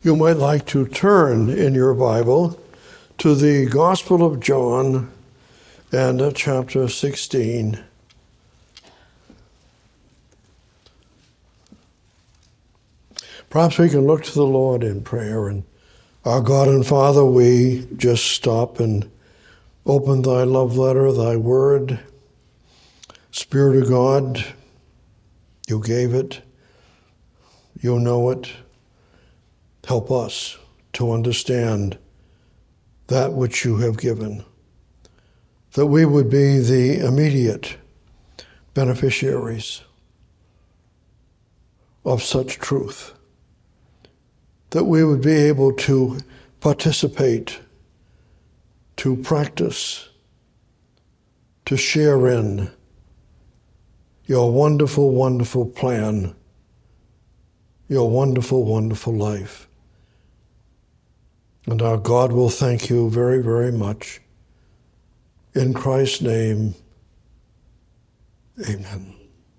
you might like to turn in your Bible to the Gospel of John and chapter 16. Perhaps we can look to the Lord in prayer. And our God and Father, we just stop and open thy love letter, thy word. Spirit of God, you gave it. You know it. Help us to understand that which you have given, that we would be the immediate beneficiaries of such truth, that we would be able to participate, to practice, to share in your wonderful, wonderful plan, your wonderful, wonderful life. And our God will thank you very, very much. In Christ's name, amen.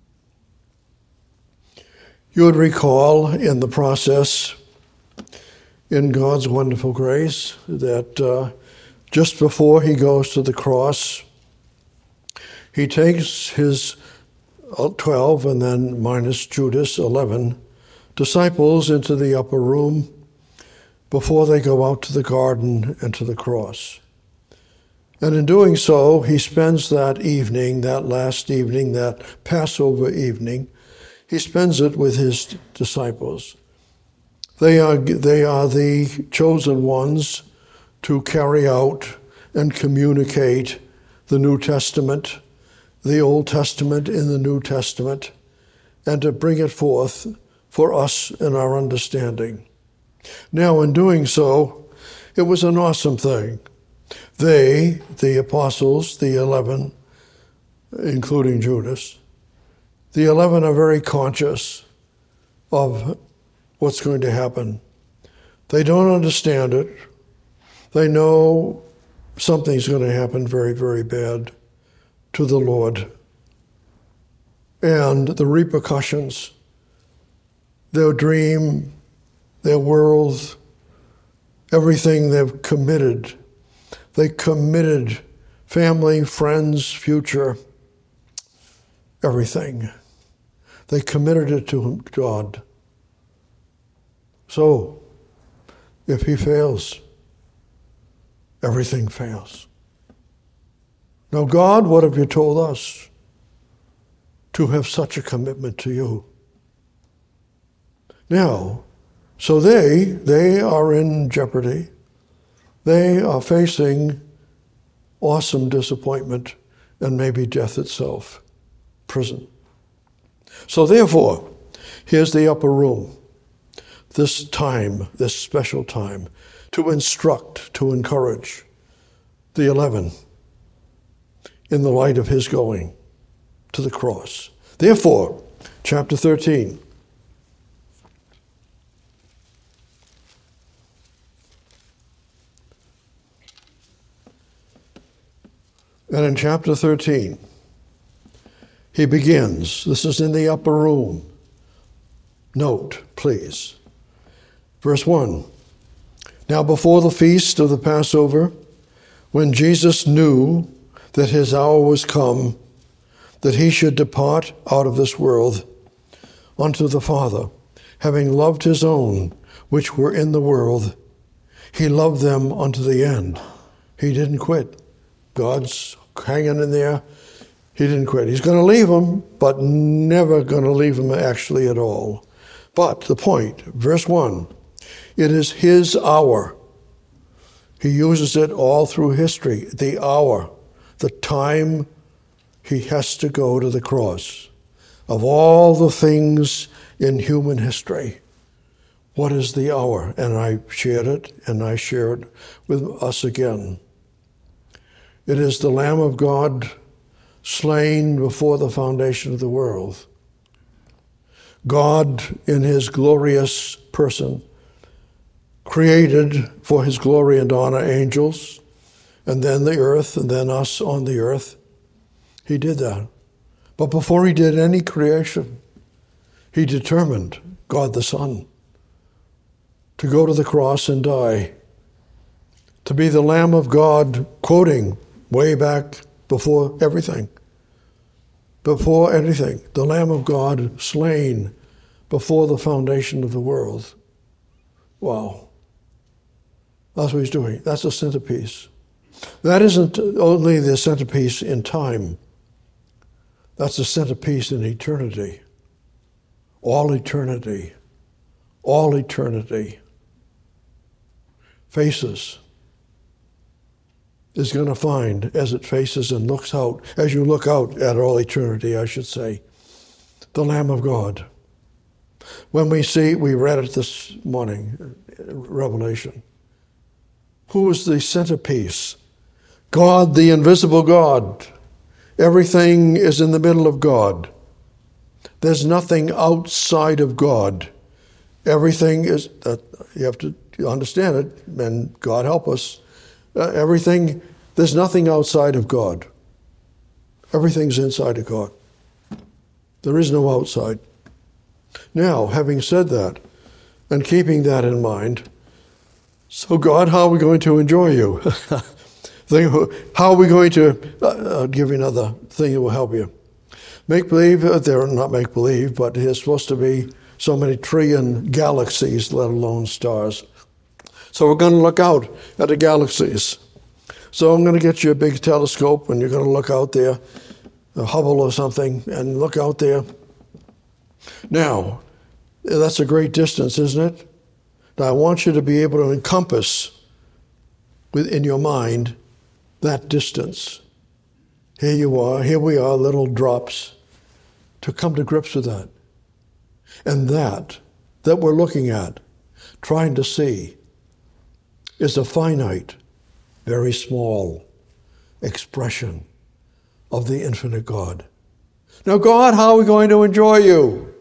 You would recall in the process, in God's wonderful grace, that just before he goes to the cross, he takes his 12 and then minus Judas, 11 disciples into the upper room before they go out to the garden and to the cross. And in doing so, he spends that evening, that last evening, that Passover evening, he spends it with his disciples. They are the chosen ones to carry out and communicate the New Testament, the Old Testament in the New Testament, and to bring it forth for us in our understanding. Now, in doing so, it was an awesome thing. They, the apostles, the 11, including Judas, the 11 are very conscious of what's going to happen. They don't understand it. They know something's going to happen very, very bad to the Lord. And the repercussions, their dream, their world, everything they've committed. They committed family, friends, future, everything. They committed it to God. So, if he fails, everything fails. Now, God, what have you told us to have such a commitment to you? Now, so they are in jeopardy. They are facing awesome disappointment and maybe death itself, prison. So therefore, here's the upper room, this time, this special time, to instruct, to encourage the 11 in the light of his going to the cross. Therefore, chapter 13. And in chapter 13, he begins. This is in the upper room. Note, please. Verse 1. Now before the feast of the Passover, when Jesus knew that his hour was come, that he should depart out of this world unto the Father, having loved his own which were in the world, he loved them unto the end. He didn't quit. God's hanging in there. He didn't quit. He's going to leave them, but never going to leave them actually at all. But the point, verse 1, it is his hour. He uses it all through history, the hour, the time he has to go to the cross. Of all the things in human history, what is the hour? And I shared it, and I share it with us again. It is the Lamb of God slain before the foundation of the world. God, in his glorious person, created for his glory and honor angels, and then the earth, and then us on the earth. He did that. But before he did any creation, he determined, God the Son, to go to the cross and die, to be the Lamb of God, quoting way back before everything, the Lamb of God slain before the foundation of the world. Wow. That's what he's doing. That's the centerpiece. That isn't only the centerpiece in time. That's the centerpiece in eternity. All eternity. All eternity. Faces is going to find as it faces and looks out, as you look out at all eternity, I should say, the Lamb of God. When we read it this morning, Revelation. Who is the centerpiece? God, the invisible God. Everything is in the middle of God. There's nothing outside of God. Everything is, you have to understand it, and God help us. There's nothing outside of God. Everything's inside of God. There is no outside. Now, having said that, and keeping that in mind, so God, how are we going to enjoy you? How are we going to, I'll give you another thing that will help you. Make-believe, they're not make-believe, but there's supposed to be so many trillion galaxies, let alone stars. So we're going to look out at the galaxies. So I'm going to get you a big telescope, and you're going to look out there, a Hubble or something, and look out there. Now, that's a great distance, isn't it? Now, I want you to be able to encompass within your mind that distance. Here we are, little drops, to come to grips with that. And that we're looking at, trying to see, is a finite, very small expression of the infinite God. Now, God, how are we going to enjoy you?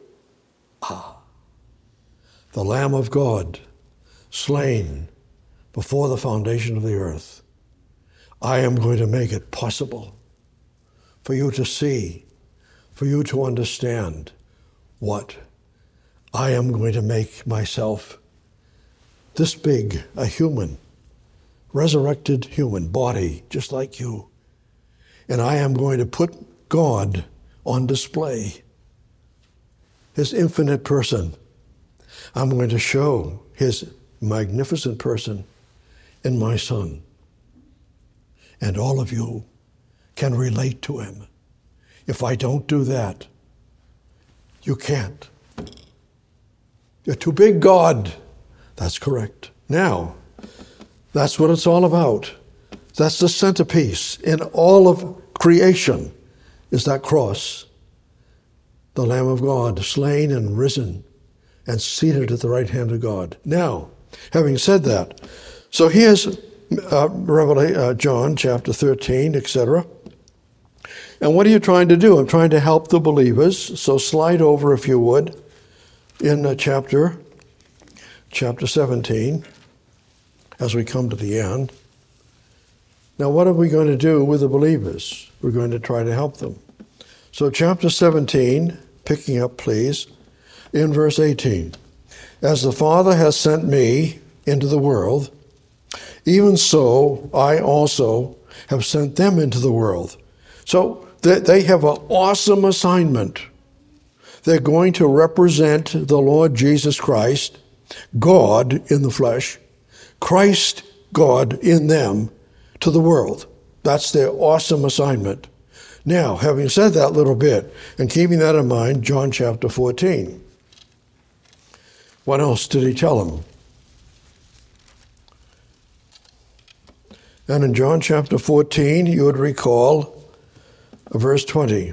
The Lamb of God, slain before the foundation of the earth. I am going to make it possible for you to see, for you to understand what I am going to make myself this big, a human, resurrected human body, just like you. And I am going to put God on display, his infinite person. I'm going to show his magnificent person in my Son. And all of you can relate to him. If I don't do that, you can't. You're too big, God. That's correct. Now, that's what it's all about. That's the centerpiece in all of creation, is that cross. The Lamb of God, slain and risen and seated at the right hand of God. Now, having said that, so here's John chapter 13, etc. And what are you trying to do? I'm trying to help the believers. So slide over, if you would, in chapter 17, as we come to the end. Now, what are we going to do with the believers? We're going to try to help them. So chapter 17, picking up, please, in verse 18. As the Father has sent me into the world, even so I also have sent them into the world. So they have an awesome assignment. They're going to represent the Lord Jesus Christ, God in the flesh, Christ, God in them, to the world. That's their awesome assignment. Now, having said that little bit, and keeping that in mind, John chapter 14. What else did he tell them? And in John chapter 14, you would recall verse 20.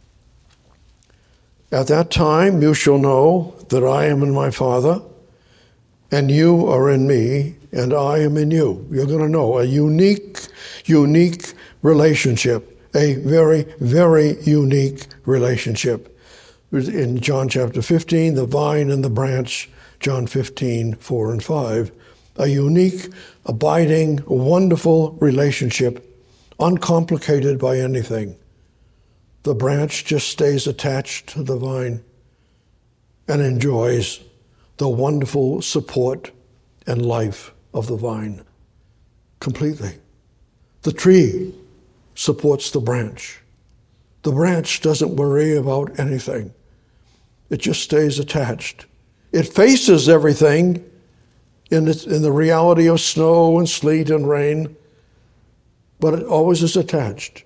At that time you shall know that I am in my Father, and you are in me, and I am in you. You're going to know a unique relationship, a very, very unique relationship. In John chapter 15, the vine and the branch, John 15, 4 and 5. A unique, abiding, wonderful relationship, uncomplicated by anything. The branch just stays attached to the vine and enjoys the wonderful support and life of the vine completely. The tree supports the branch. The branch doesn't worry about anything. It just stays attached. It faces everything in the reality of snow and sleet and rain, but it always is attached.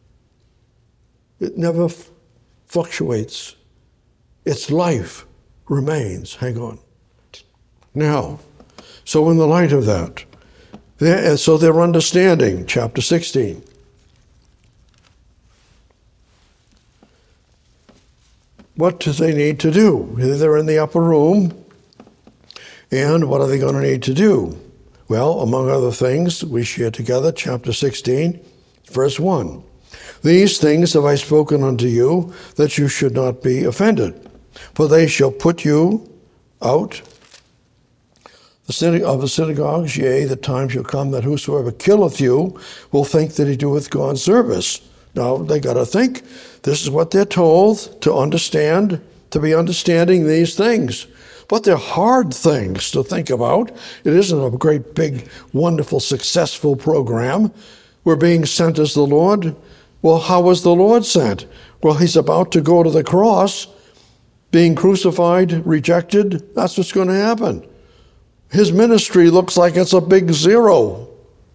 It never fluctuates. Its life remains. Hang on. Now, so in the light of that, so their understanding, chapter 16. What do they need to do? They're in the upper room, and what are they going to need to do? Well, among other things, we share together, chapter 16, verse 1. These things have I spoken unto you, that you should not be offended. For they shall put you out of the synagogues, yea, the time shall come that whosoever killeth you will think that he doeth God's service. Now, they got to think. This is what they're told to understand, to be understanding these things. But they're hard things to think about. It isn't a great, big, wonderful, successful program. We're being sent as the Lord. Well, how was the Lord sent? Well, he's about to go to the cross, being crucified, rejected. That's what's going to happen. His ministry looks like it's a big zero.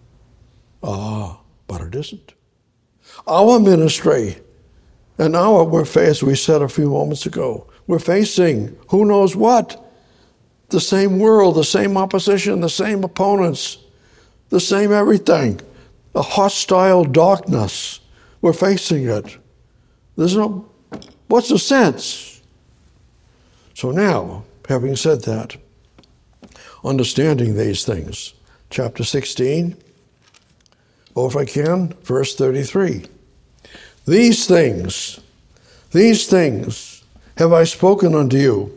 But it isn't. Our ministry, and now as we said a few moments ago, we're facing who knows what. The same world, the same opposition, the same opponents, the same everything. A hostile darkness. We're facing it. What's the sense? So now, having said that, understanding these things, chapter 16, or if I can, verse 33. These things have I spoken unto you.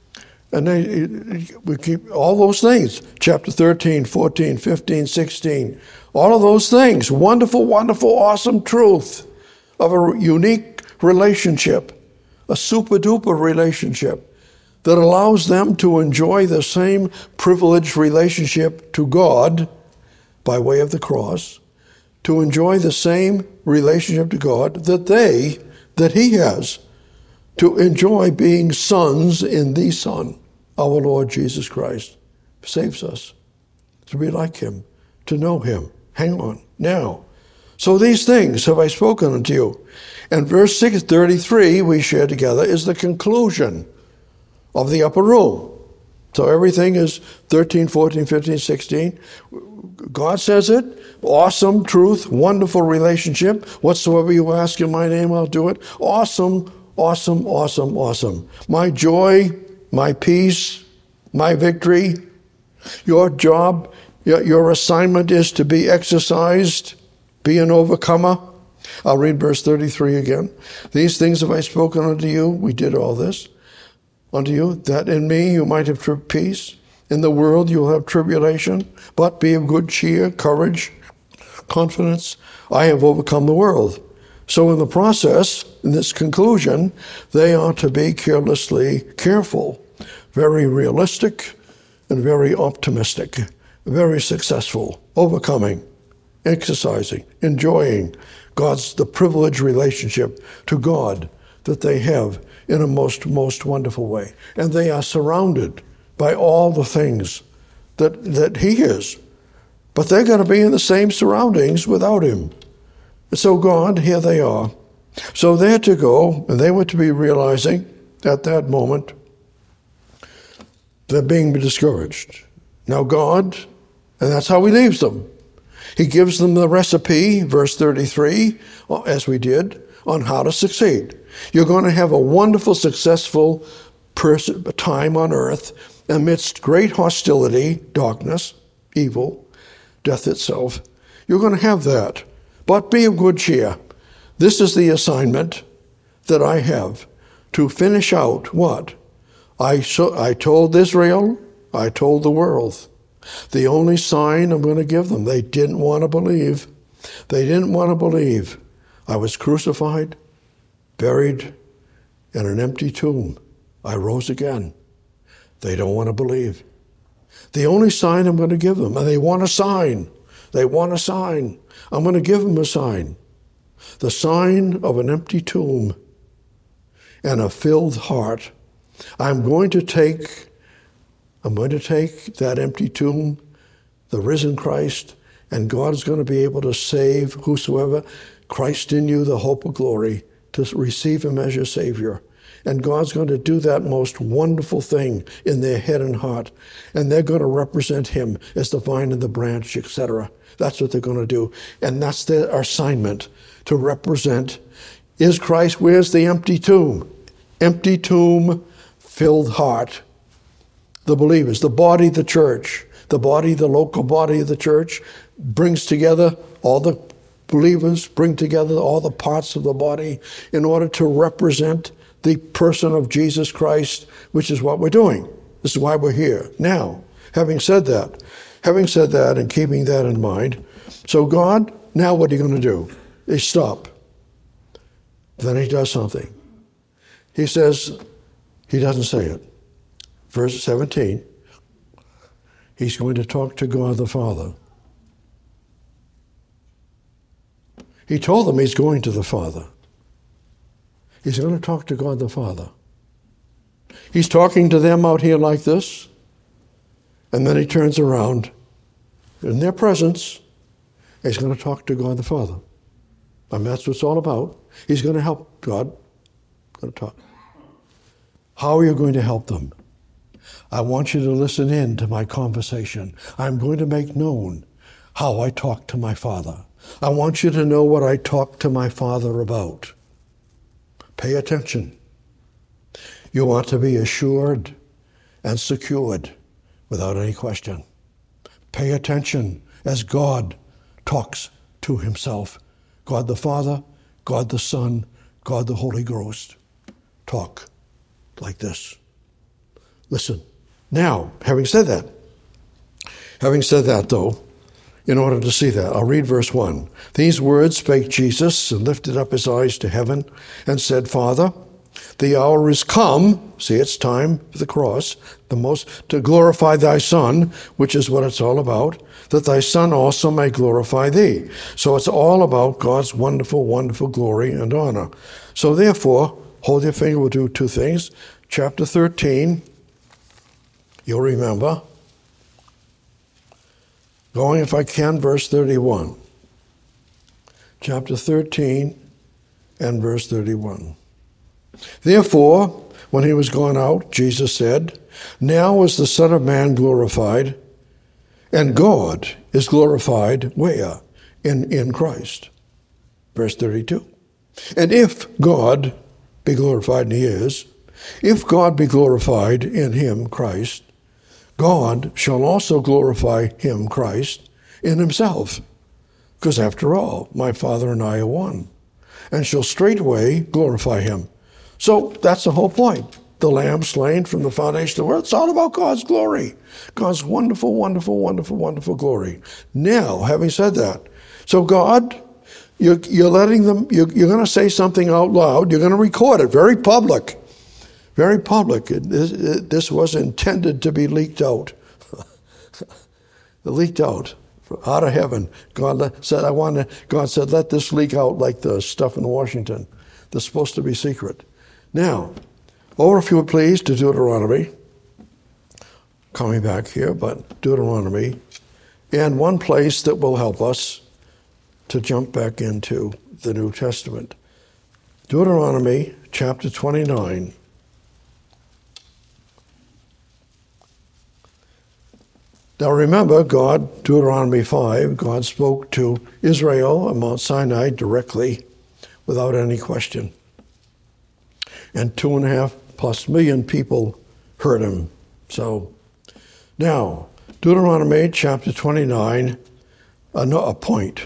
And we keep all those things, chapter 13, 14, 15, 16, all of those things, wonderful, wonderful, awesome truth of a unique relationship, a super-duper relationship that allows them to enjoy the same privileged relationship to God by way of the cross, to enjoy the same relationship to God that he has, to enjoy being sons in the Son, our Lord Jesus Christ, saves us, to be like him, to know him. Hang on. Now, so these things have I spoken unto you. And verse 633 we share together is the conclusion of the upper room. So everything is 13, 14, 15, 16. God says it. Awesome truth, wonderful relationship. Whatsoever you ask in my name, I'll do it. Awesome, awesome, awesome, awesome. My joy, my peace, my victory. Your job, your assignment is to be exercised, be an overcomer. I'll read verse 33 again. These things have I spoken unto you. We did all this. Unto you, that in me you might have peace. In the world you will have tribulation, but be of good cheer, courage, confidence. I have overcome the world. So in the process, in this conclusion, they are to be carelessly careful, very realistic, and very optimistic, very successful, overcoming, exercising, enjoying the privileged relationship to God that they have in a most wonderful way. And they are surrounded by all the things that he is. But they're going to be in the same surroundings without him. So God, here they are. So they're to go, and they were to be realizing at that moment they're being discouraged. Now God, and that's how he leaves them. He gives them the recipe, verse 33, as we did, on how to succeed. You're going to have a wonderful, successful time on earth amidst great hostility, darkness, evil, death itself. You're going to have that. But be of good cheer. This is the assignment that I have to finish out what? I told Israel, I told the world. The only sign I'm going to give them, they didn't want to believe. They didn't want to believe. I was crucified, buried in an empty tomb. I rose again. They don't want to believe. The only sign I'm going to give them, and they want a sign. They want a sign. I'm going to give them a sign. The sign of an empty tomb and a filled heart. I'm going to take that empty tomb, the risen Christ, and God is going to be able to save whosoever, Christ in you, the hope of glory, to receive him as your Savior. And God's going to do that most wonderful thing in their head and heart. And they're going to represent him as the vine and the branch, etc. That's what they're going to do. And that's their assignment, to represent. Is Christ, where's the empty tomb? Empty tomb, filled heart. The believers, the body, the church, the body, the local body of the church, brings together all the believers, bring together all the parts of the body in order to represent the person of Jesus Christ, which is what we're doing. This is why we're here. Now, having said that and keeping that in mind, so God, now what are you going to do? He stop. Then he does something. He says, he doesn't say it. Verse 17, he's going to talk to God the Father. He told them he's going to the Father. He's going to talk to God the Father. He's talking to them out here like this, and then he turns around in their presence. He's going to talk to God the Father. I mean, that's what it's all about. He's going to help God. Going to talk. How are you going to help them? I want you to listen in to my conversation. I'm going to make known how I talk to my Father. I want you to know what I talk to my Father about. Pay attention. You want to be assured and secured without any question. Pay attention as God talks to himself. God the Father, God the Son, God the Holy Ghost. Talk like this. Listen. Now, having said that though, in order to see that, I'll read verse 1. These words spake Jesus, and lifted up his eyes to heaven, and said, Father, the hour is come, see, it's time for the cross, to glorify thy Son, which is what it's all about, that thy Son also may glorify thee. So it's all about God's wonderful, wonderful glory and honor. So therefore, hold your finger, we'll do two things. Chapter 13, you'll remember. Going, if I can, verse 31. Chapter 13 and verse 31. Therefore, when he was gone out, Jesus said, Now is the Son of Man glorified, and God is glorified where? In Christ. Verse 32. And if God be glorified, and he is, if God be glorified in him, Christ, God shall also glorify him, Christ, in himself. Because after all, my Father and I are one, and shall straightway glorify him. So that's the whole point. The Lamb slain from the foundation of the world. It's all about God's glory. God's wonderful, wonderful, wonderful, wonderful glory. Now, having said that, so God, you're letting them, you're going to say something out loud. You're going to record it, very public. Very public. This was intended to be leaked out. Leaked out of heaven. God said, let this leak out like the stuff in Washington. That's supposed to be secret. Now, over if you would please to Deuteronomy. Coming back here, but Deuteronomy. And one place that will help us to jump back into the New Testament. Deuteronomy chapter 29. Now remember, God, Deuteronomy 5, God spoke to Israel on Mount Sinai directly, without any question. And 2.5+ million people heard him. So, now, Deuteronomy chapter 29, a point.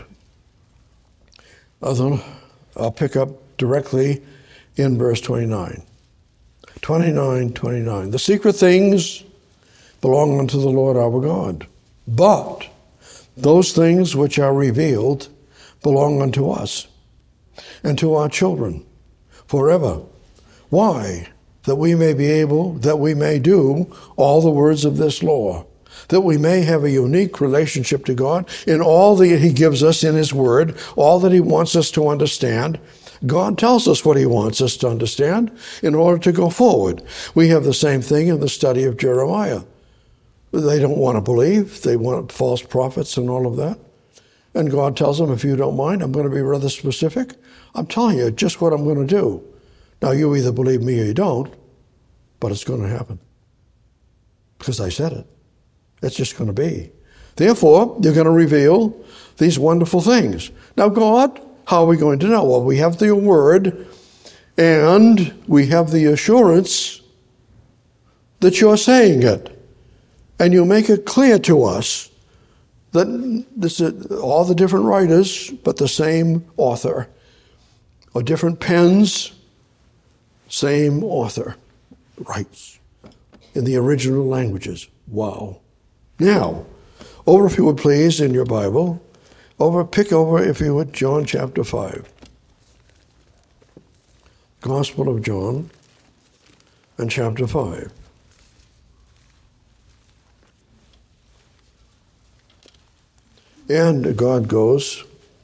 I'll pick up directly in verse 29. 29. The secret things belong unto the Lord our God. But those things which are revealed belong unto us and to our children forever. Why? That we may do all the words of this law. that we may have a unique relationship to God in all that he gives us in his word, all that he wants us to understand. God tells us what he wants us to understand in order to go forward. We have the same thing in the study of Jeremiah. They don't want to believe. They want false prophets and all of that. And God tells them, if you don't mind, I'm going to be rather specific. I'm telling you just what I'm going to do. Now, you either believe me or you don't, but it's going to happen. Because I said it. It's just going to be. Therefore, you're going to reveal these wonderful things. Now, God, how are we going to know? Well, we have the word, and we have the assurance that you're saying it. And you make it clear to us that this is all the different writers, but the same author, or different pens, same author writes in the original languages. Wow. Now, over, if you would please, in your Bible, pick over, if you would, John chapter 5. Gospel of John and chapter 5. And God goes,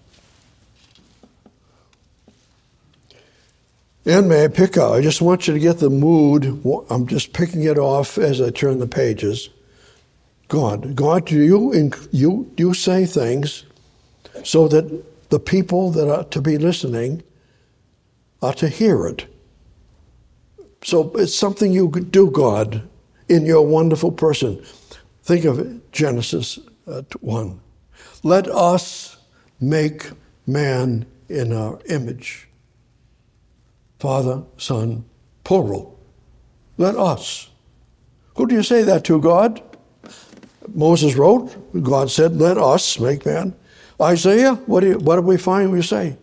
and may I pick out, I just want you to get the mood. I'm just picking it off as I turn the pages. God, you say things so that the people that are to be listening are to hear it. So it's something you do, God, in your wonderful person. Think of it, Genesis 1. Let us make man in our image. Father, Son, plural. Let us. Who do you say that to, God? Moses wrote, God said, let us make man. Isaiah, what do we find we say?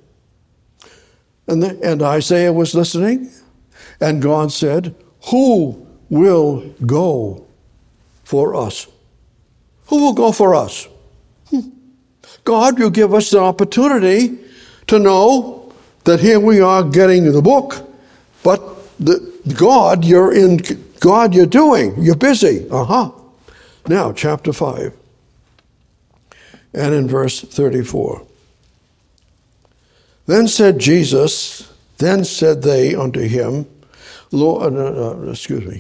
And Isaiah was listening, and God said, who will go for us? Who will go for us? God, you give us the opportunity to know that here we are getting the book, but God, you're doing, you're busy. Now, chapter 5, and in verse 34. Then said they unto him, Lord,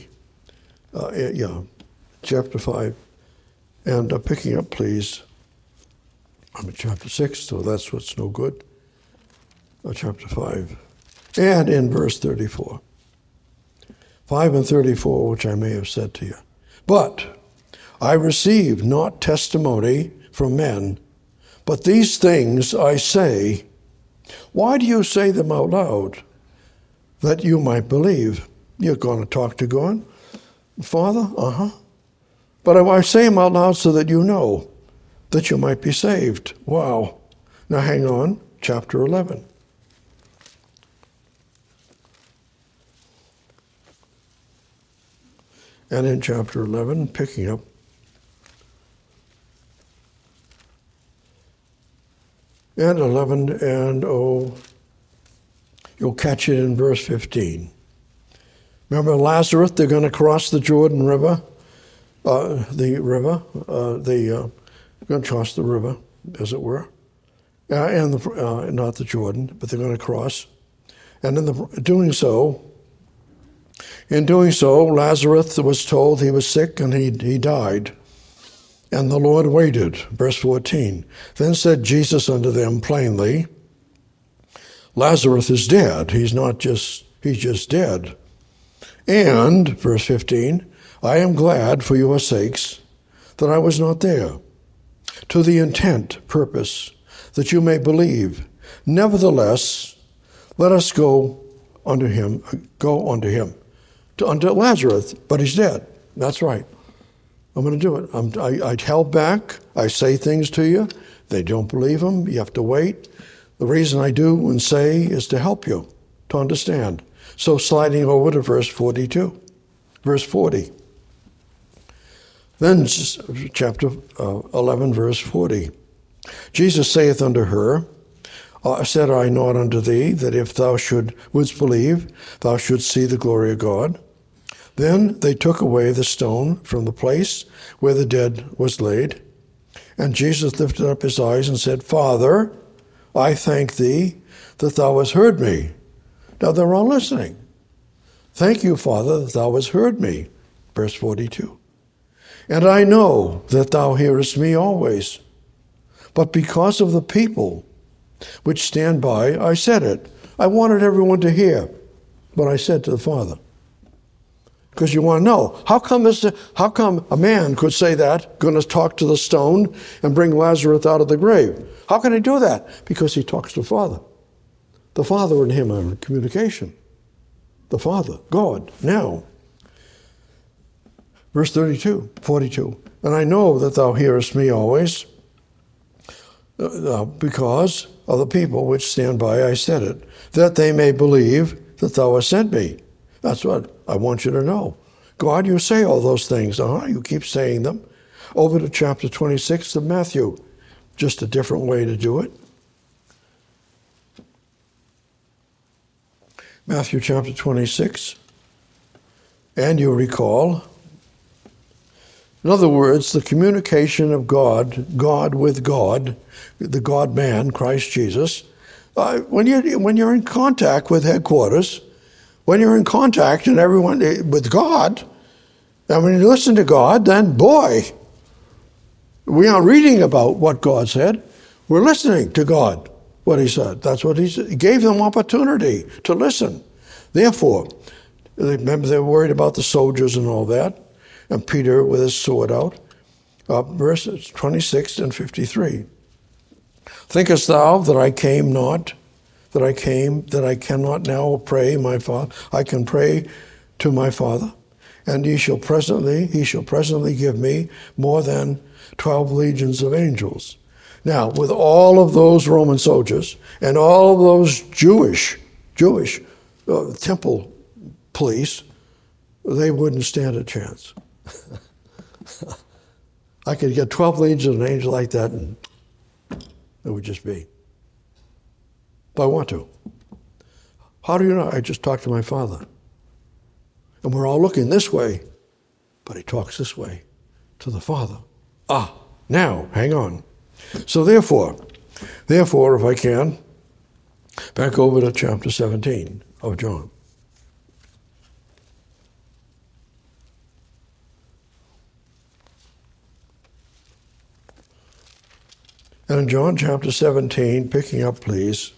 chapter 5, and picking up, please, I'm in chapter 6, so that's what's no good. Chapter 5, and in verse 34. 5 and 34, which I may have said to you. But I receive not testimony from men, but these things I say. Why do you say them out loud? That you might believe. You're going to talk to God? Father? But I say them out loud so that you know, that you might be saved. Wow. Now hang on, chapter 11. And in chapter 11, picking up, and 11, and you'll catch it in verse 15. Remember Lazarus, they're going to cross the Jordan River, they're going to cross the river, as it were, and not the Jordan, but they're going to cross. And in doing so, Lazarus was told he was sick and he died. And the Lord waited. Verse 14. Then said Jesus unto them plainly, Lazarus is dead. He's just dead. And, verse 15, I am glad for your sakes that I was not there, to the intent, purpose, that you may believe. Nevertheless, let us go unto him, unto Lazarus, but he's dead. That's right. I'm going to do it. I held back. I say things to you. They don't believe them. You have to wait. The reason I do and say is to help you to understand. So sliding over to verse 42. Verse 40. Then chapter 11, verse 40. Jesus saith unto her, said I not unto thee, that if thou wouldst believe, thou shouldst see the glory of God? Then they took away the stone from the place where the dead was laid. And Jesus lifted up his eyes and said, Father, I thank thee that thou hast heard me. Now they're all listening. Thank you, Father, that thou hast heard me. Verse 42. And I know that thou hearest me always. But because of the people which stand by, I said it. I wanted everyone to hear what I said to the Father. Because you want to know, how come a man could say that, going to talk to the stone and bring Lazarus out of the grave? How can he do that? Because he talks to the Father. The Father and him are in communication. The Father, God, now. Verse 42. And I know that thou hearest me always, because of the people which stand by, I said it, that they may believe that thou hast sent me. That's what I want you to know. God, you say all those things. You keep saying them. Over to chapter 26 of Matthew. Just a different way to do it. Matthew chapter 26. And you recall, in other words, the communication of God with God, the God-man, Christ Jesus. When you're in contact with headquarters, when you're in contact and everyone with God, and when you listen to God, then boy, we aren't reading about what God said. We're listening to God, what he said. That's what he said. He gave them opportunity to listen. Therefore, remember they were worried about the soldiers and all that, and Peter with his sword out. Verses 26 and 53. Thinkest thou that I came not, that I cannot now pray my Father? I can pray to my Father, and he shall presently give me more than 12 legions of angels. Now, with all of those Roman soldiers and all of those Jewish temple police, they wouldn't stand a chance. I could get 12 legions of angels like that, and it would just be. But I want to. How do you know? I just talked to my Father. And we're all looking this way, but he talks this way to the Father. Now, hang on. So therefore, if I can, back over to chapter 17 of John. And in John chapter 17, picking up, please,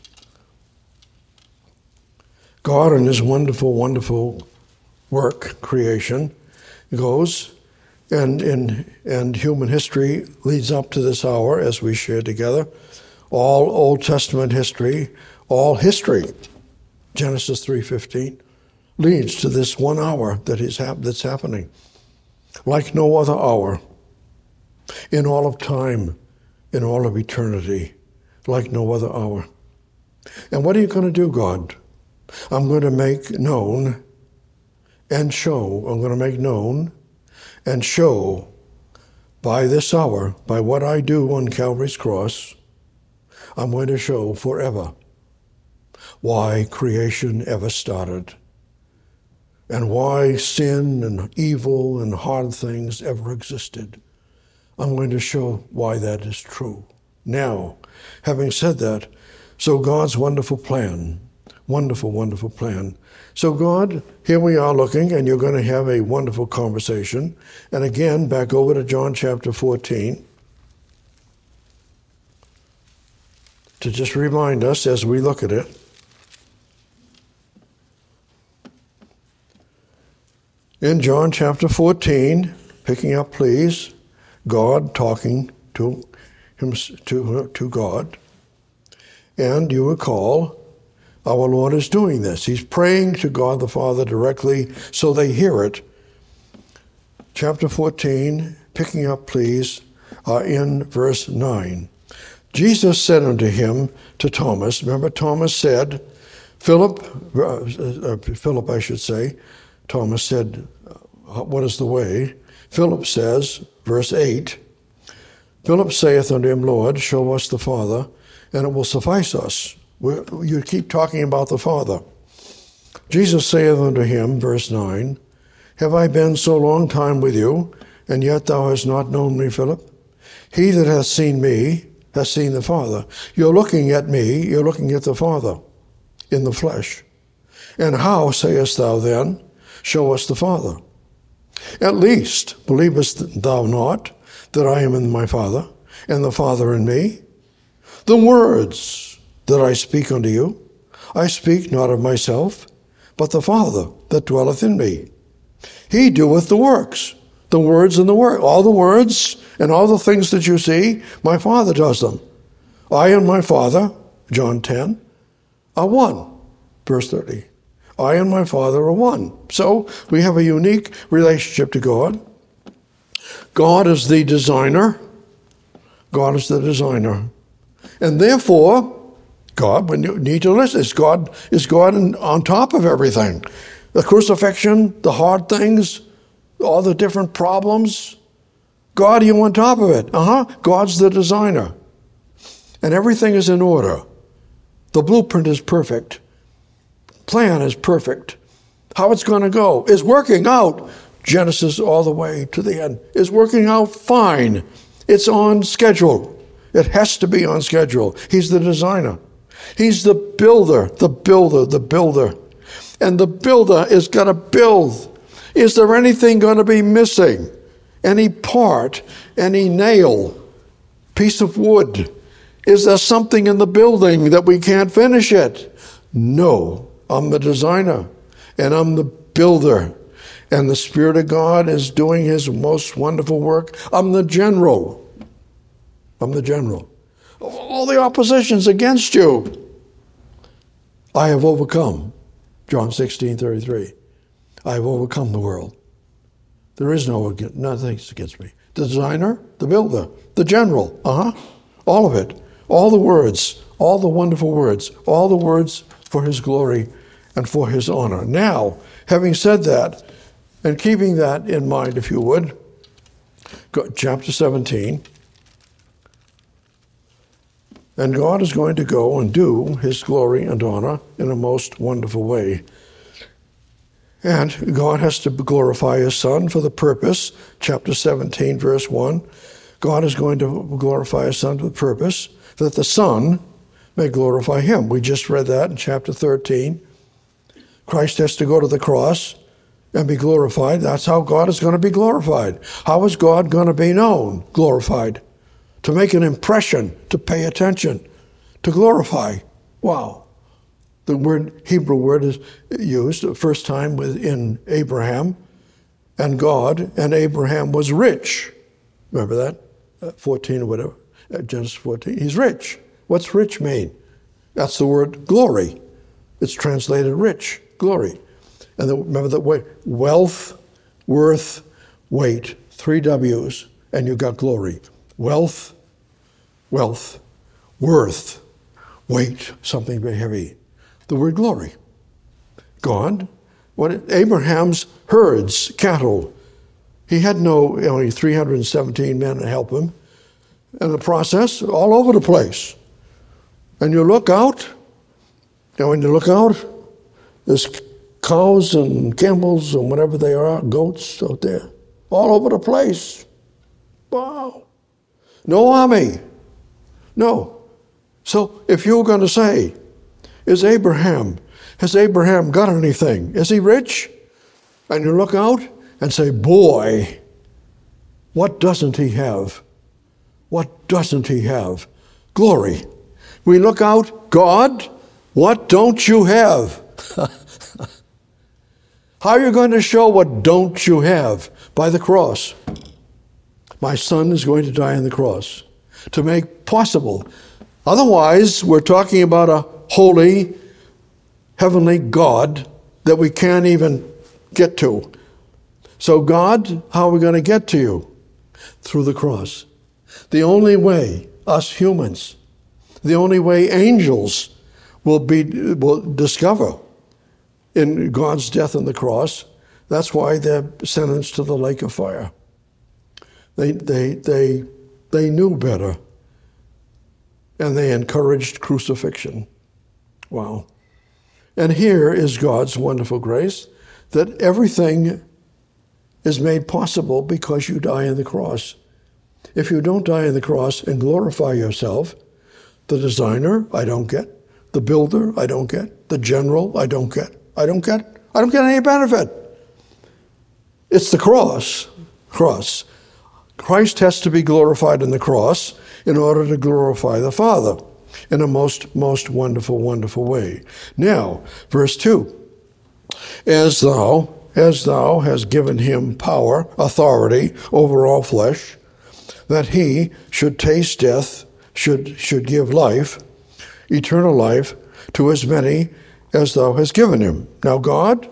God in his wonderful, wonderful work, creation, goes, and human history leads up to this hour as we share together. All Old Testament history, all history, Genesis 3:15, leads to this 1 hour that's happening. Like no other hour in all of time, in all of eternity, like no other hour. And what are you going to do, God? I'm going to make known and show. I'm going to make known and show by this hour, by what I do on Calvary's cross, I'm going to show forever why creation ever started and why sin and evil and hard things ever existed. I'm going to show why that is true. Now, having said that, so God's wonderful plan, wonderful, wonderful plan. So God, here we are looking, and you're going to have a wonderful conversation. And again, back over to John chapter 14, to just remind us as we look at it. In John chapter 14, picking up, please, God talking to him, to God. And you recall, our Lord is doing this. He's praying to God the Father directly so they hear it. Chapter 14, picking up, please, in verse 9. Jesus said unto him, to Thomas, remember Thomas said, Philip, I should say, Thomas said, what is the way? Philip says, verse 8, Philip saith unto him, Lord, show us the Father, and it will suffice us. You keep talking about the Father. Jesus saith unto him, verse 9, Have I been so long time with you, and yet thou hast not known me, Philip? He that hath seen me has seen the Father. You're looking at me, you're looking at the Father in the flesh. And how, sayest thou then, show us the Father? At least, believest thou not that I am in my Father, and the Father in me? The words that I speak unto you, I speak not of myself, but the Father that dwelleth in me. He doeth the works, the words and the work. All the words and all the things that you see, my Father does them. I and my Father, John 10, are one. Verse 30. I and my Father are one. So we have a unique relationship to God. God is the designer. God is the designer. And therefore, God, when you need to listen, is God on top of everything. The crucifixion, the hard things, all the different problems. God, you on top of it. God's the designer. And everything is in order. The blueprint is perfect. Plan is perfect. How it's going to go is working out. Genesis all the way to the end is working out fine. It's on schedule. It has to be on schedule. He's the designer. He's the builder, the builder, the builder. And the builder is going to build. Is there anything going to be missing? Any part, any nail, piece of wood? Is there something in the building that we can't finish it? No, I'm the designer and I'm the builder. And the Spirit of God is doing His most wonderful work. I'm the general. I'm the general. All the opposition's against you. I have overcome. John 16:33. I have overcome the world. There is nothing against me. The designer, the builder, the general, all of it. All the words, all the wonderful words, all the words for His glory and for His honor. Now, having said that, and keeping that in mind, if you would, go, chapter 17. And God is going to go and do His glory and honor in a most wonderful way. And God has to glorify His Son for the purpose, chapter 17, verse 1. God is going to glorify His Son for the purpose that the Son may glorify Him. We just read that in chapter 13. Christ has to go to the cross and be glorified. That's how God is going to be glorified. How is God going to be known? Glorified. To make an impression, to pay attention, to glorify. Wow. The Hebrew word is used the first time in Abraham and God, and Abraham was rich. Remember that? 14 or whatever, Genesis 14. He's rich. What's rich mean? That's the word glory. It's translated rich, glory. And remember that way, wealth, worth, weight, 3 W's, and you got glory. Wealth, worth, weight, something very heavy. The word glory. God, Abraham's herds, cattle. He had only 317 men to help him. And the process, all over the place. And you look out, and when you look out, there's cows and camels and whatever they are, goats out there, all over the place. Wow. No army. No. So if you're going to say, has Abraham got anything? Is he rich? And you look out and say, boy, what doesn't he have? What doesn't he have? Glory. We look out, God, what don't you have? How are you going to show what don't you have? By the cross. My Son is going to die on the cross to make possible. Otherwise, we're talking about a holy, heavenly God that we can't even get to. So God, how are we going to get to you? Through the cross. The only way, us humans, the only way angels will discover in God's death on the cross, that's why they're sentenced to the lake of fire. They knew better, and they encouraged crucifixion. Wow. And here is God's wonderful grace, that everything is made possible because you die on the cross. If you don't die on the cross and glorify yourself, the designer, I don't get. The builder, I don't get. The general, I don't get. I don't get any benefit. It's the cross. Christ has to be glorified in the cross in order to glorify the Father in a most wonderful, wonderful way. Now, verse 2, as thou hast given him power, authority over all flesh, that he should taste death, should give life, eternal life, to as many as thou hast given him. Now God,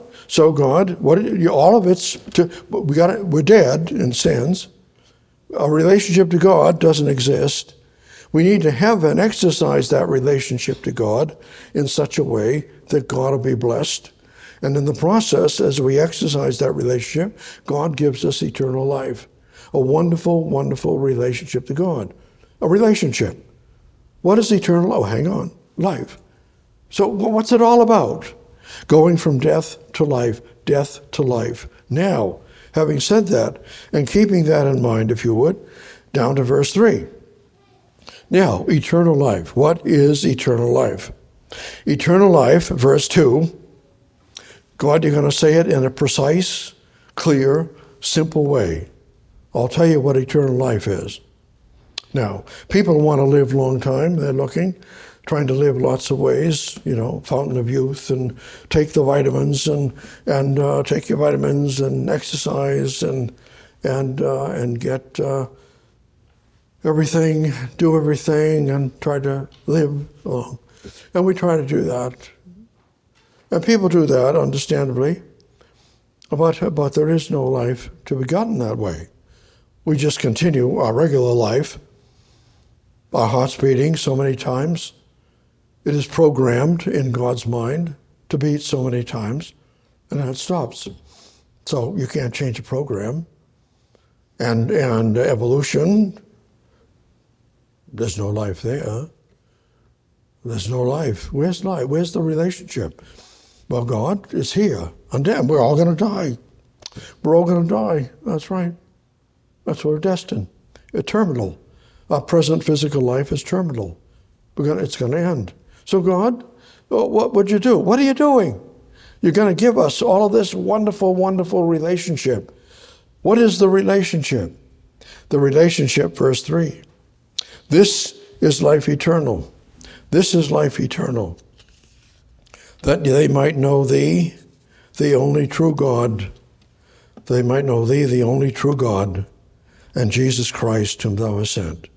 all of it's we're dead in sins. A relationship to God doesn't exist. We need to have and exercise that relationship to God in such a way that God will be blessed. And in the process, as we exercise that relationship, God gives us eternal life. A wonderful, wonderful relationship to God. A relationship. What is eternal? Oh, hang on. Life. So what's it all about? Going from death to life, death to life. Now, having said that, and keeping that in mind, if you would, down to verse 3. Now, eternal life. What is eternal life? Eternal life, verse 2. God, you're going to say it in a precise, clear, simple way. I'll tell you what eternal life is. Now, people want to live a long time. They're trying to live lots of ways, fountain of youth, and take the vitamins and take your vitamins and exercise and get everything, do everything, and try to live long. And we try to do that. And people do that, understandably, but there is no life to be gotten that way. We just continue our regular life, our heart's beating so many times. It is programmed in God's mind to beat so many times, and then it stops. So you can't change a program. And evolution, there's no life there. There's no life. Where's life? Where's the relationship? Well, God is here. And then we're all going to die. We're all going to die. That's right. That's what we're destined. It's terminal. Our present physical life is terminal. It's going to end. So God, what would you do? What are you doing? You're going to give us all of this wonderful, wonderful relationship. What is the relationship? The relationship, verse 3. This is life eternal. This is life eternal. That they might know thee, the only true God. They might know thee, the only true God, and Jesus Christ, whom thou hast sent.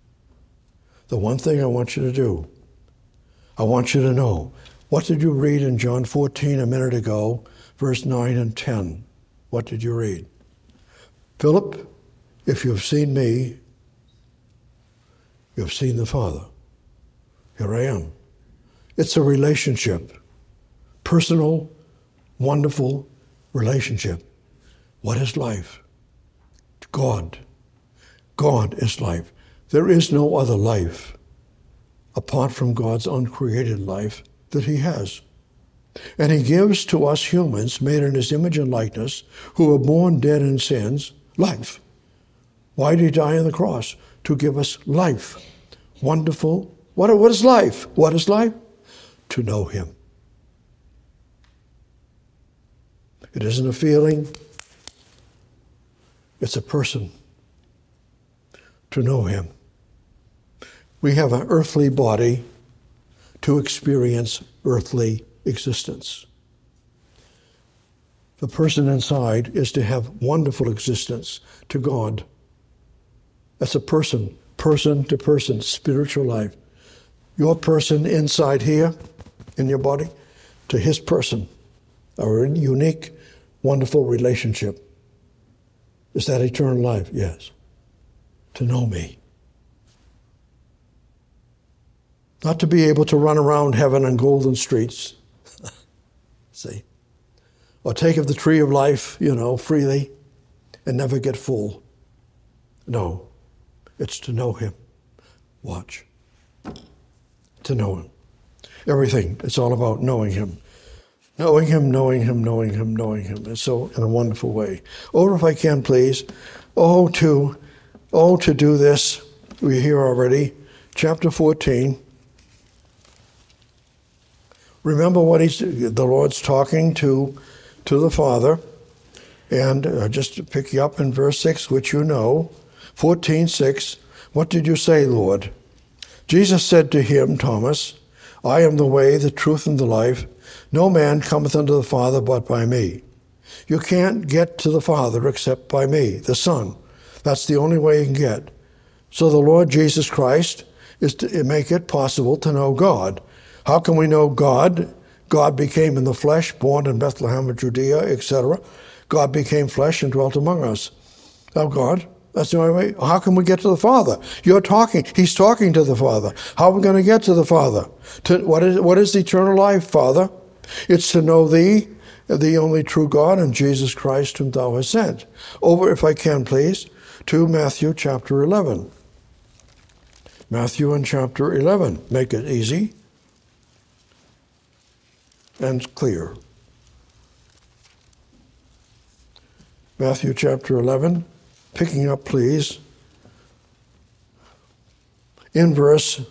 The one thing I want you to do, I want you to know, what did you read in John 14 a minute ago, verse 9 and 10? What did you read? Philip, if you've seen me, you've seen the Father. Here I am. It's a relationship. Personal, wonderful relationship. What is life? God. God is life. There is no other life apart from God's uncreated life that he has. And he gives to us humans, made in his image and likeness, who are born dead in sins, life. Why did he die on the cross? To give us life. Wonderful. What is life? What is life? To know him. It isn't a feeling. It's a person. To know him. We have an earthly body to experience earthly existence. The person inside is to have wonderful existence to God. That's a person to person, spiritual life. Your person inside here, in your body, to his person, a unique, wonderful relationship. Is that eternal life? Yes. To know me. Not to be able to run around heaven on golden streets, see, or take of the tree of life, freely and never get full. No, it's to know him. Watch. To know him. Everything, it's all about knowing him. Knowing him, knowing him, knowing him, knowing him. And so in a wonderful way. Or if I can, please, to do this, we're here already, chapter 14. Remember what the Lord's talking to the Father. And just to pick you up in verse 6, which you know, 14:6, what did you say, Lord? Jesus said to him, Thomas, I am the way, the truth, and the life. No man cometh unto the Father but by me. You can't get to the Father except by me, the Son. That's the only way you can get. So the Lord Jesus Christ is to make it possible to know God. How can we know God? God became in the flesh, born in Bethlehem of Judea, etc. God became flesh and dwelt among us. Oh, God, that's the only way. How can we get to the Father? He's talking to the Father. How are we going to get to the Father? What is eternal life, Father? It's to know thee, the only true God, and Jesus Christ whom thou hast sent. Over, if I can, please, to Matthew chapter 11. Matthew in chapter 11. Make it easy and clear. Matthew chapter 11, picking up, please, in verse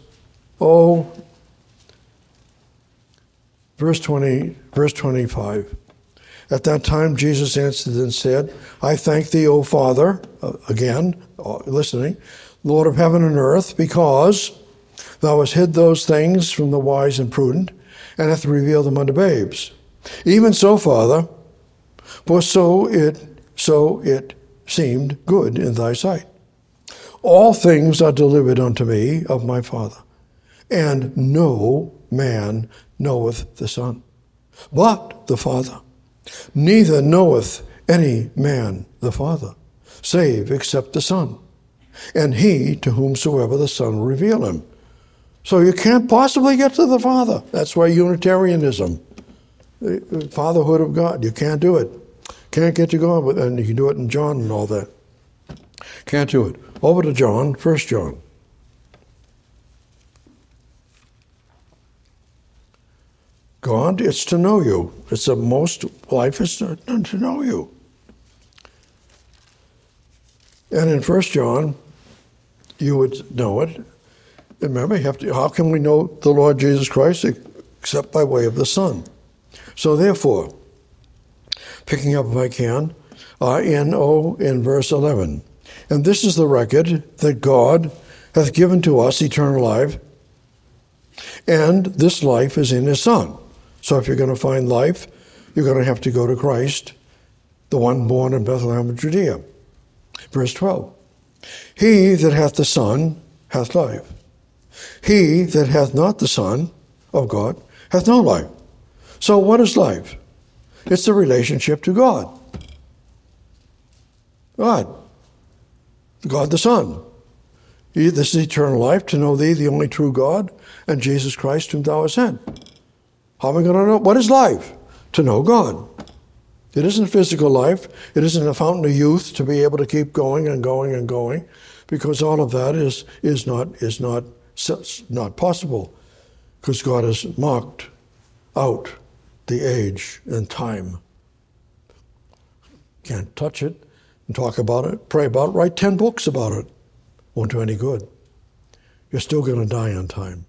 25. At that time Jesus answered and said, I thank thee, O Father, again, listening, Lord of heaven and earth, because thou hast hid those things from the wise and prudent, and hath revealed them unto babes. Even so, Father, for so it seemed good in thy sight. All things are delivered unto me of my Father, and no man knoweth the Son, but the Father. Neither knoweth any man the Father, save except the Son, and he to whomsoever the Son will reveal him. So you can't possibly get to the Father. That's why Unitarianism, the fatherhood of God, you can't do it. Can't get to God, and you can do it in John and all that. Can't do it. Over to John, 1 John. God, it's to know you. It's the most life is to know you. And in 1 John, you would know it. Remember, how can we know the Lord Jesus Christ except by way of the Son? So therefore, picking up if I can, in verse 11. And this is the record that God hath given to us eternal life, and this life is in his Son. So if you're going to find life, you're going to have to go to Christ, the one born in Bethlehem of Judea. Verse 12. He that hath the Son hath life. He that hath not the Son of God hath no life. So what is life? It's the relationship to God. God the Son. This is eternal life, to know thee, the only true God, and Jesus Christ whom thou hast sent. How am I going to know? What is life? To know God. It isn't physical life. It isn't a fountain of youth to be able to keep going and going and going, because all of that is not possible, because God has marked out the age and time. Can't touch it and talk about it, pray about it, write 10 books about it. Won't do any good. You're still going to die on time.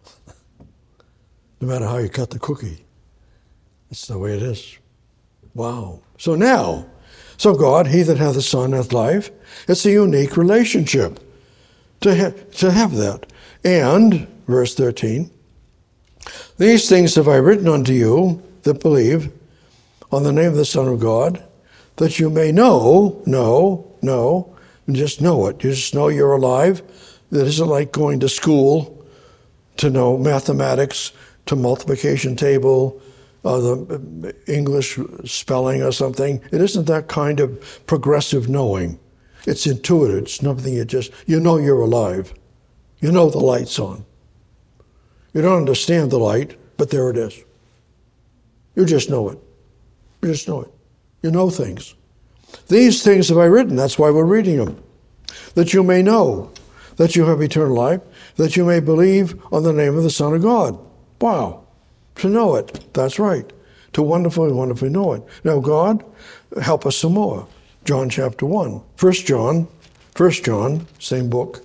No matter how you cut the cookie. That's the way it is. Wow. So God, he that hath the Son hath life. It's a unique relationship to have that. And, verse 13, these things have I written unto you that believe on the name of the Son of God, that you may know, and just know it. You just know you're alive. That isn't like going to school to know mathematics, to multiplication table, the English spelling or something. It isn't that kind of progressive knowing. It's intuitive. It's nothing you know you're alive. You know the light's on. You don't understand the light, but there it is. You just know it. You just know it. You know things. These things have I written. That's why we're reading them. That you may know that you have eternal life, that you may believe on the name of the Son of God. Wow. To know it. That's right. to wonderfully, wonderfully know it. Now, God, help us some more. John chapter 1. 1 John, same book.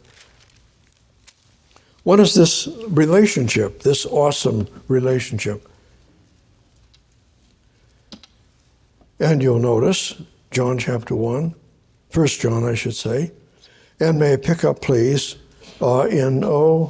What is this relationship, this awesome relationship? And you'll notice, John chapter 1, 1 John, I should say, and may I pick up, please, in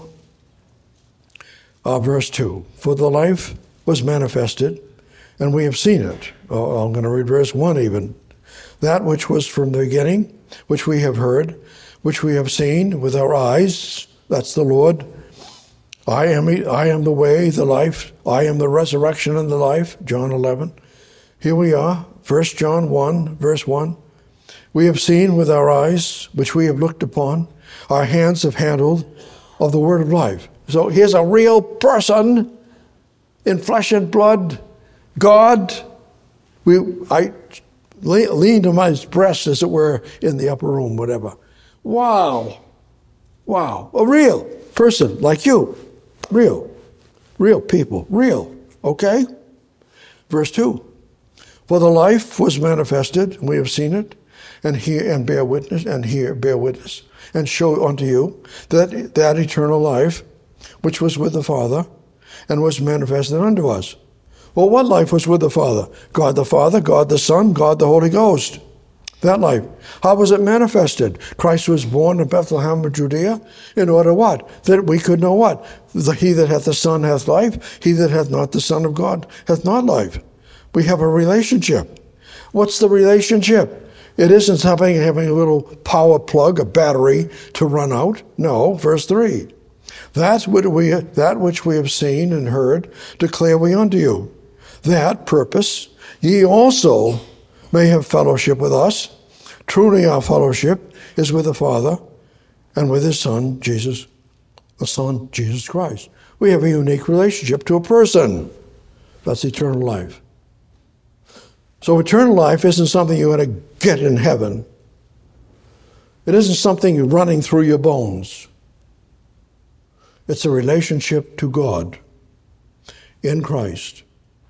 verse 2. For the life was manifested, and we have seen it. I'm going to read verse 1 even. That which was from the beginning, which we have heard, which we have seen with our eyes, that's the Lord. I am the way, the life. I am the resurrection and the life, John 11. Here we are, 1 John 1, verse 1. We have seen with our eyes, which we have looked upon. Our hands have handled of the word of life. So here's a real person in flesh and blood, God. I leaned on my breast, as it were, in the upper room, whatever. Wow. A real person like you. Real people. Real. Okay? Verse 2. For the life was manifested, and we have seen it, and bear witness, and show unto you that eternal life, which was with the Father, and was manifested unto us. Well, what life was with the Father? God the Father, God the Son, God the Holy Ghost. That life. How was it manifested? Christ was born in Bethlehem of Judea in order what? That we could know what? He that hath the Son hath life. He that hath not the Son of God hath not life. We have a relationship. What's the relationship? It isn't having a little power plug, a battery to run out. No, verse 3. That which we have seen and heard declare we unto you. That purpose ye also may have fellowship with us. Truly our fellowship is with the Father and with his Son, Jesus, the Son, Jesus Christ. We have a unique relationship to a person. That's eternal life. So eternal life isn't something you're going to get in heaven. It isn't something running through your bones. It's a relationship to God in Christ.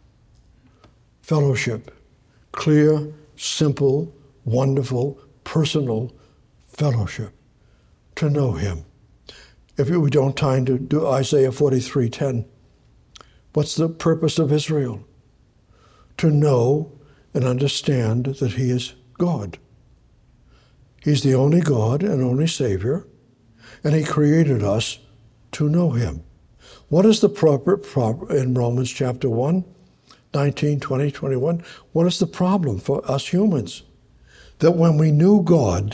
Fellowship. Clear, simple, wonderful, personal fellowship. To know him. If we don't time to do Isaiah 43:10, what's the purpose of Israel? To know and understand that he is God. He's the only God and only Savior, and he created us to know him. What is the proper in Romans chapter 1, 19, 20, 21, what is the problem for us humans? That when we knew God,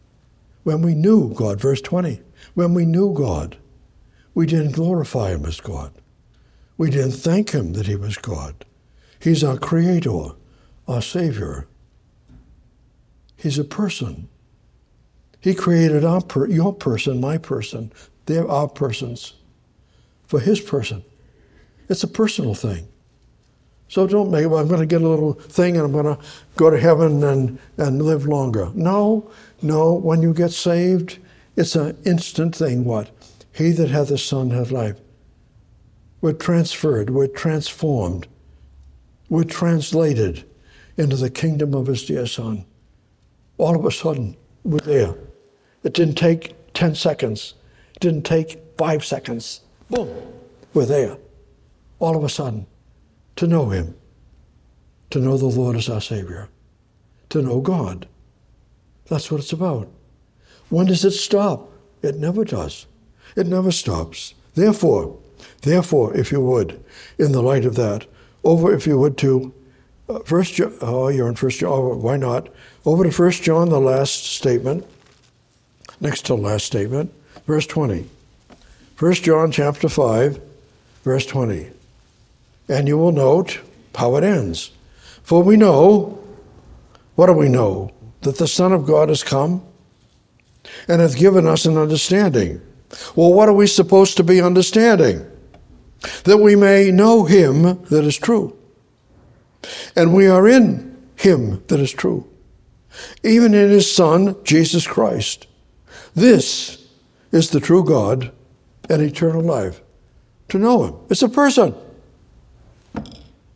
verse 20, when we knew God, we didn't glorify him as God. We didn't thank him that he was God. He's our creator, our Savior. He's a person. He created your person, my person. They're our persons for his person. It's a personal thing. So don't make, well, I'm going to get a little thing and I'm going to go to heaven and live longer. No. When you get saved, it's an instant thing. What? He that hath the Son hath life. We're transferred. We're transformed. We're translated into the kingdom of his dear Son. All of a sudden, we're there. It didn't take 10 seconds. It didn't take 5 seconds. Boom, we're there. All of a sudden, to know him, to know the Lord as our Savior, to know God. That's what it's about. When does it stop? It never does. It never stops. Therefore, if you would, in the light of that, if you would to you're in 1 John. Oh, why not? Over to 1 John, the last statement, next to the last statement, verse 20. 1 John chapter 5, verse 20. And you will note how it ends. For we know, what do we know? That the Son of God has come and hath given us an understanding. Well, what are we supposed to be understanding? That we may know him that is true. And we are in him that is true, even in his Son, Jesus Christ. This is the true God and eternal life. To know him. It's a person.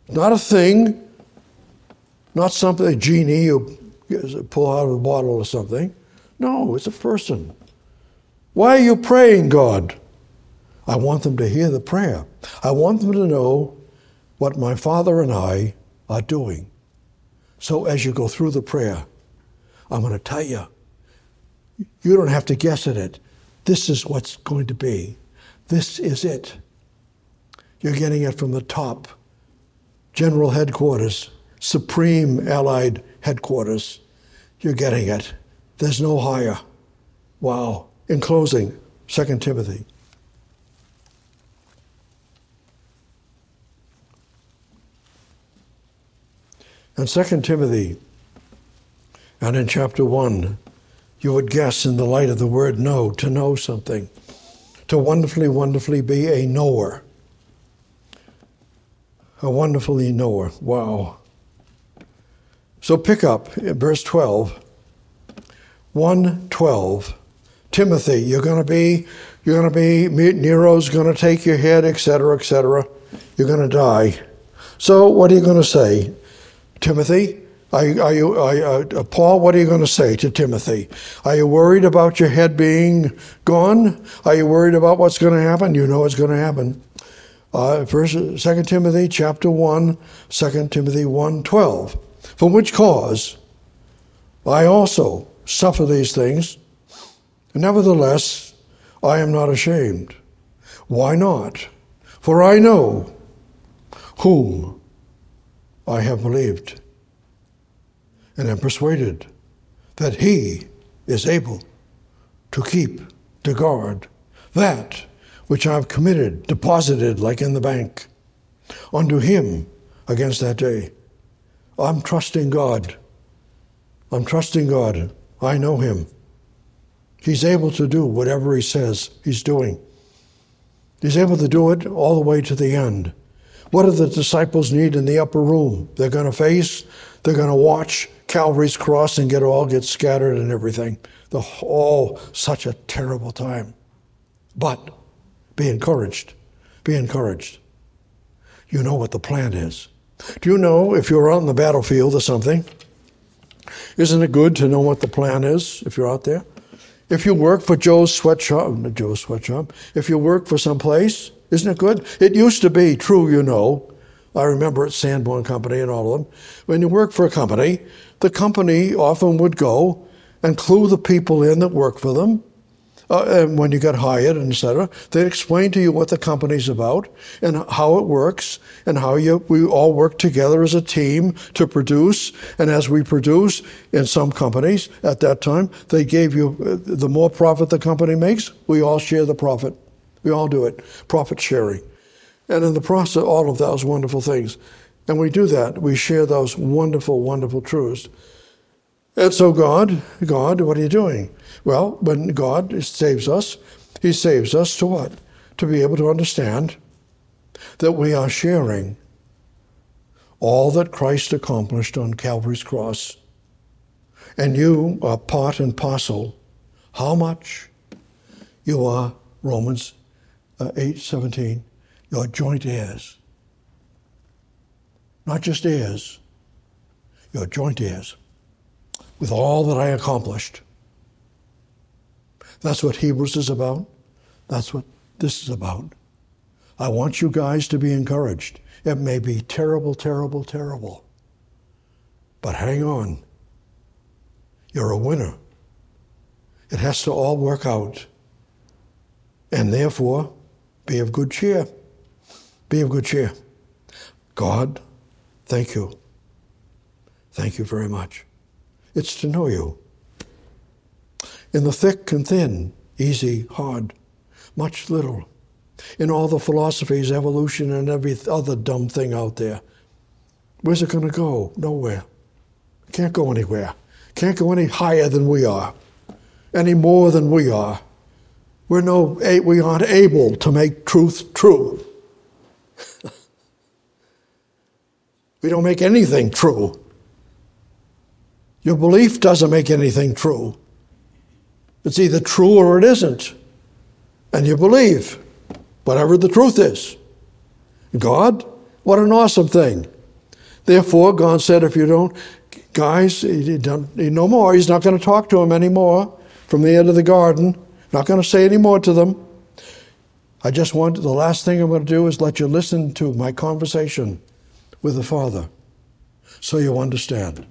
Not a thing, not something, a genie you pull out of a bottle or something. No, it's a person. Why are you praying, God? I want them to hear the prayer. I want them to know what my Father and I are doing. So as you go through the prayer, I'm going to tell you, you don't have to guess at it. This is what's going to be. This is it. You're getting it from the top. General headquarters, Supreme Allied headquarters. You're getting it. There's no higher. Wow. In closing, 2 Timothy. In 2 Timothy, and in chapter 1, you would guess in the light of the word know, to know something, to wonderfully, wonderfully be a knower. A wonderfully knower. Wow. So pick up in verse 12. 1:12. Timothy, you're going to be, Nero's going to take your head, etc., etc. You're going to die. So what are you going to say? Timothy, Paul, what are you going to say to Timothy? Are you worried about your head being gone? Are you worried about what's going to happen? You know what's going to happen. 2 Timothy chapter 1, 2 Timothy 1:12. For which cause I also suffer these things, nevertheless I am not ashamed. Why not? For I know whom I have believed, and am persuaded that he is able to keep, to guard that which I've committed, deposited like in the bank, unto him against that day. I'm trusting God. I'm trusting God. I know him. He's able to do whatever he says he's doing. He's able to do it all the way to the end. What do the disciples need in the upper room? They're going to watch Calvary's cross and get scattered and everything. Such a terrible time. But be encouraged. Be encouraged. You know what the plan is. Do you know if you're out on the battlefield or something, isn't it good to know what the plan is if you're out there? If you work for Joe's sweatshop, if you work for some place, isn't it good? It used to be true, you know. I remember at Sanborn Company and all of them. When you work for a company, the company often would go and clue the people in that work for them. And when you get hired, etc., they'd explain to you what the company's about and how it works and how we all work together as a team to produce. And as we produce in some companies at that time, they gave you the more profit the company makes, we all share the profit. We all do it, profit sharing. And in the process, all of those wonderful things. And we do that. We share those wonderful, wonderful truths. And so God, what are you doing? Well, when God saves us, he saves us to what? To be able to understand that we are sharing all that Christ accomplished on Calvary's cross. And you are part and parcel. How much? You are, Romans 8:17, you're joint heirs. Not just heirs, you're joint heirs with all that I accomplished. That's what Hebrews is about. That's what this is about. I want you guys to be encouraged. It may be terrible, terrible, terrible. But hang on. You're a winner. It has to all work out. And therefore, be of good cheer. Be of good cheer. God, thank you. Thank you very much. It's to know you. In the thick and thin, easy, hard, much, little. In all the philosophies, evolution, and every other dumb thing out there. Where's it going to go? Nowhere. Can't go anywhere. Can't go any higher than we are. Any more than we are. We aren't able to make truth true. We don't make anything true. Your belief doesn't make anything true. It's either true or it isn't. And you believe whatever the truth is. God, what an awesome thing. Therefore, God said, if you don't, guys, no more. He's not going to talk to them anymore from the end of the garden. Not going to say any more to them. I just want, the last thing I'm going to do is let you listen to my conversation with the Father so you understand.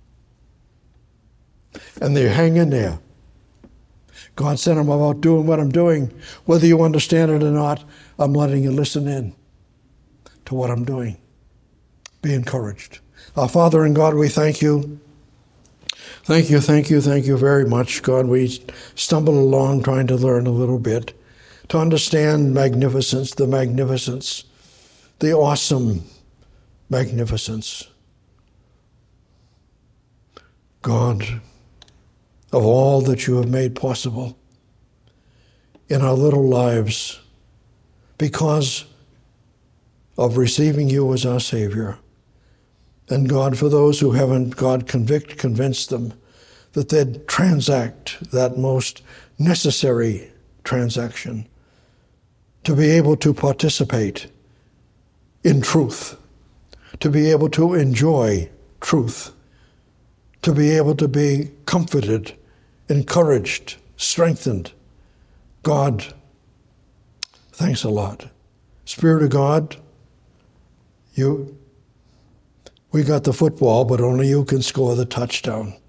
And they hang in there. God said, I'm about doing what I'm doing. Whether you understand it or not, I'm letting you listen in to what I'm doing. Be encouraged. Our Father in God, we thank you. Thank you very much, God. We stumble along trying to learn a little bit, to understand magnificence, the awesome magnificence. God, of all that you have made possible in our little lives because of receiving you as our Savior. And God, for those who haven't, God, convince them that they'd transact that most necessary transaction to be able to participate in truth, to be able to enjoy truth, to be able to be comforted, encouraged, strengthened. God, thanks a lot. Spirit of God, we got the football, but only you can score the touchdown.